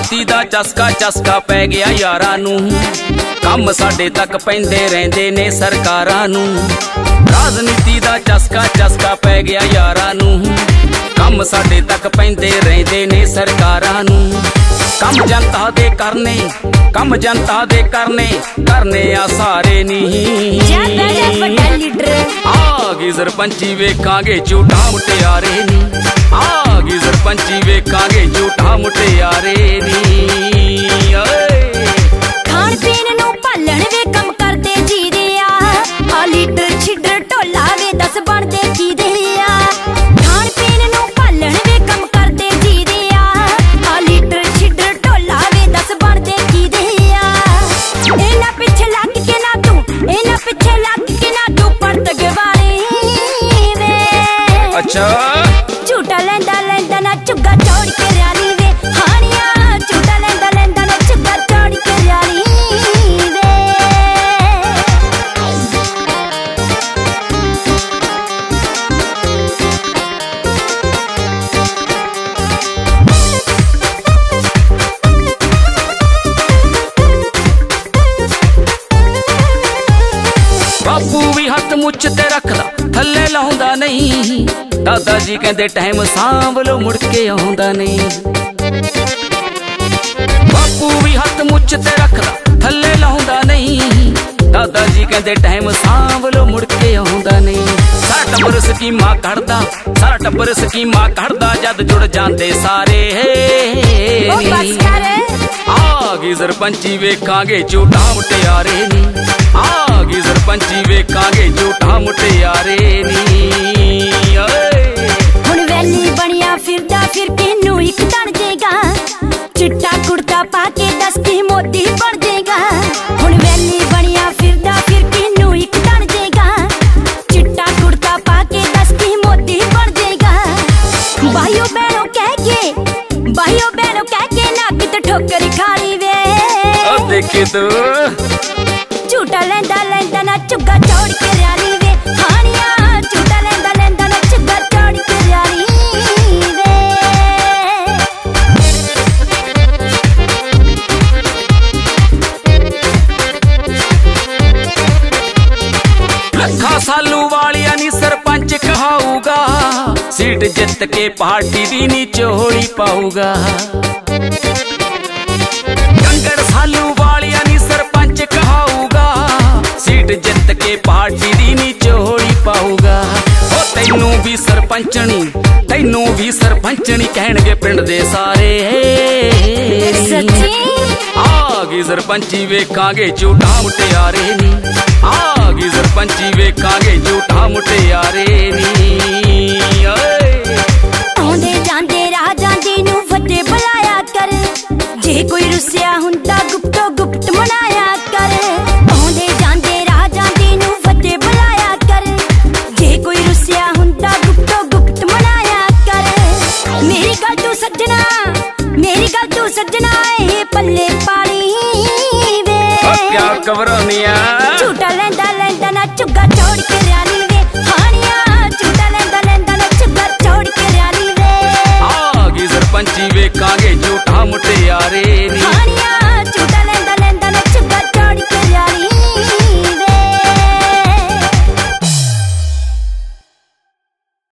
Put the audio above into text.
राजनीति दा चस्का चस्का पै गया यारां नूं, कम साडे तक पैंदे रहिंदे ने सरकारां नूं। राजनीति दा चस्का चस्का पै गया यारां नूं, कम साडे तक पैंदे रहिंदे ने सरकारां नूं। कम जनता दे करने, कम जनता दे करने, करने आ सारे नहीं। आ गई सरपंची वेखांगे झूठा मुटियारे नी, आ गई सरपंची वेखांगे झूठा मुटियारे नी। खाण पीण नूं भालण वे कम करदे जी दे आ लीडर छिडर ढोला वे दस बनदे की दे आ। खाण पीण नूं भालण वे कम करदे जी दे आ लीडर छिडर ढोला वे दस बनदे की दे आ। इन्हां पिछे लग के ना तू, इन्हां पिछे लग के ना तू परत गवारे वे। अच्छा झूठा लैंदा लैंदा ना चुग्गा चौड़ के रैली वे हानिया, झूठा लैंदा लैंदा ना चुग्गा चौड़ के रैली वे। बापू भी हथ मुछ ते रखदा थल्ले लाउंदा नहीं, दादा जी कहंदे टाइम सांभ लो मुड़ के आउंदा नहीं। बापू भी हथ मुछ ते रखदा थल्ले लाउंदा नहीं, दादा जी कहंदे टाइम सांभ लो मुड़ के आउंदा नहीं। सारा टब्बर स्कीमां कढदा, सारा टब्बर स्कीमां कढदा, जद जुड़ जांदे सारे आ गई सरपंची वेखांगे झूठा मुटियारे नी, आ गई सरपंची वेखांगे झूठा मुटियारे नी। हुण वैली बनिया फिरदा फिर किनू इक तण जेगा, चिट्टा कुर्ता पाके दस की मोदी बन जेगा। हुण वैली बनिया फिरदा फिर किनू इक तण जेगा, चिट्टा कुर्ता पाके दस की मोदी बन जेगा। भाइयों बहनों कह के, भाइयों बहनों कह के ना किते ठोकर खाली वे। देखे तो झूठा लैंदा लैंदा ना चुग्गा चौड़ के रैली वे हानिया, झूठा लैंदा लैंदा ना चुग्गा चौड़ के रैली वे। लखा सालू वालिया नी सरपंच कहाऊगा, सीट जित के पार्टी दी नी चोड़ी पाऊगा। कंगड़ सालू वालिया नी सरपंच कहाऊगा, सीट जित के पार्टी दी नी चोड़ी पाऊगा। ओ तैनू भी सरपंचनी, तैनू भी सरपंचनी कहणगे पिंड दे सारे। सच्ची आ गई सरपंची वेखांगे झूठा मुटियारे नी, आ गई सरपंची वेखांगे झूठा मुटियारे नी। आउंदे जांदे राजां दी नूं फतेह बुलाया कर, जे कोई रुसिया हुंदा गुप्तो गुप्त मनाया कर। आउंदे जांदे राजां दी नूं फतेह बुलाया कर, जे कोई रुसिया हुंदा गुप्तो गुप्त मनाया कर। मेरी गल तू सज्जना, मेरी गल तू सज्जना ए पल्ले पाली वे। क्या घबरानिया, झूठा लैंदा लैंदा ना चुग्गा चौड़ के रैली वे हानिया, झूठा लैंदा लैंदा ना चुग्गा चौड़ के रैली वे। आ गई सरपंची वेखांगे झूठा मुटियारे नी।